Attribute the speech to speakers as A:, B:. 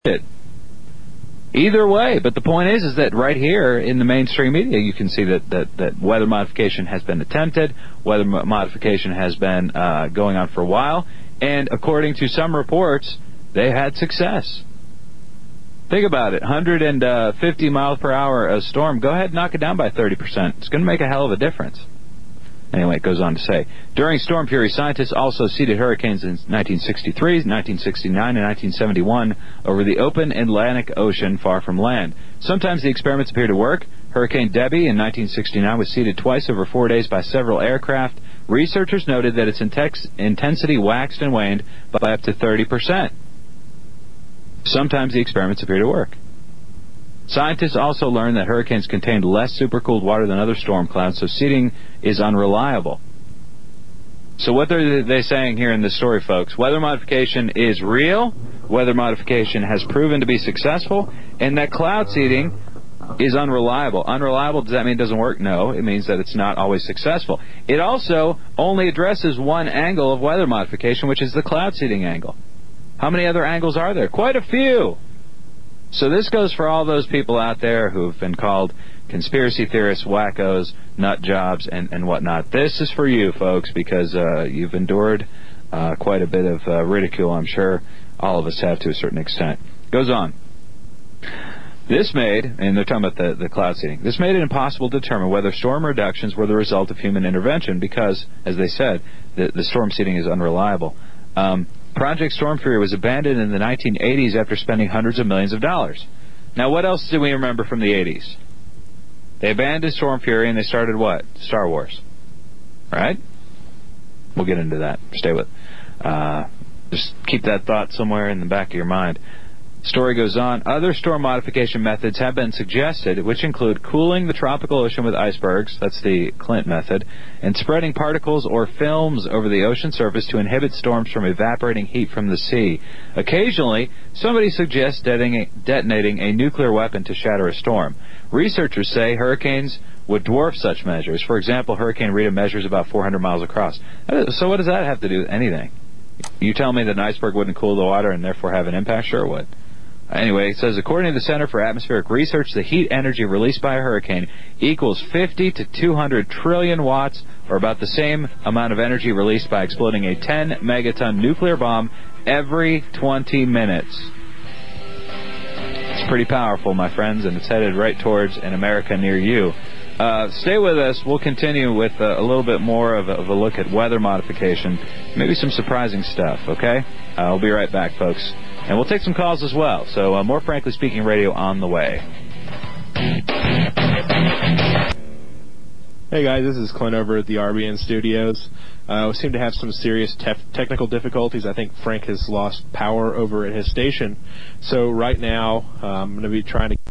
A: it. Either way, but the point is that right here in the mainstream media, you can see that weather modification has been attempted, weather modification has been going on for a while, and according to some reports, they had success. Think about it, 150 miles per hour a storm, go ahead and knock it down by 30%. It's going to make a hell of a difference. Anyway, it goes on to say, during Storm Fury, scientists also seeded hurricanes in 1963, 1969, and 1971 over the open Atlantic Ocean far from land. Sometimes the experiments appear to work. Hurricane Debby in 1969 was seeded twice over 4 days by several aircraft. Researchers noted that its intensity waxed and waned by up to 30%. Sometimes the experiments appear to work. Scientists also learned that hurricanes contained less supercooled water than other storm clouds, so seeding is unreliable. So what are they saying here in this story, folks? Weather modification is real, weather modification has proven to be successful, and that cloud seeding is unreliable. Unreliable, does that mean it doesn't work? No, it means that it's not always successful. It also only addresses one angle of weather modification, which is the cloud seeding angle. How many other angles are there? Quite a few. So this goes for all those people out there who've been called conspiracy theorists, wackos, nut jobs, and whatnot. This is for you, folks, because you've endured quite a bit of ridicule, I'm sure. All of us have to a certain extent. Goes on. This made, and they're talking about the cloud seeding, this made it impossible to determine whether storm reductions were the result of human intervention because, as they said, the storm seeding is unreliable. Project Storm Fury was abandoned in the 1980s after spending hundreds of millions of dollars. Now, what else do we remember from the 80s? They abandoned Storm Fury and they started what? Star Wars. Right? We'll get into that. Stay with it. Just keep that thought somewhere in the back of your mind. Story goes on. Other storm modification methods have been suggested, which include cooling the tropical ocean with icebergs, that's the Clint method, and spreading particles or films over the ocean surface to inhibit storms from evaporating heat from the sea. Occasionally, somebody suggests detonating a nuclear weapon to shatter a storm. Researchers say hurricanes would dwarf such measures. For example, Hurricane Rita measures about 400 miles across. So what does that have to do with anything? You tell me that an iceberg wouldn't cool the water and therefore have an impact? Sure it would. Anyway, it says, according to the Center for Atmospheric Research, the heat energy released by a hurricane equals 50 to 200 trillion watts, or about the same amount of energy released by exploding a 10-megaton nuclear bomb every 20 minutes. It's pretty powerful, my friends, and it's headed right towards an America near you. Stay with us. We'll continue with a little bit more of a look at weather modification, maybe some surprising stuff, okay? I'll be right back, folks. And we'll take some calls as well. So more Frankly Speaking Radio on the way.
B: Hey guys, this is Clint over at the RBN Studios. We seem to have some serious technical difficulties. I think Frank has lost power over at his station. So right now, I'm going to be trying to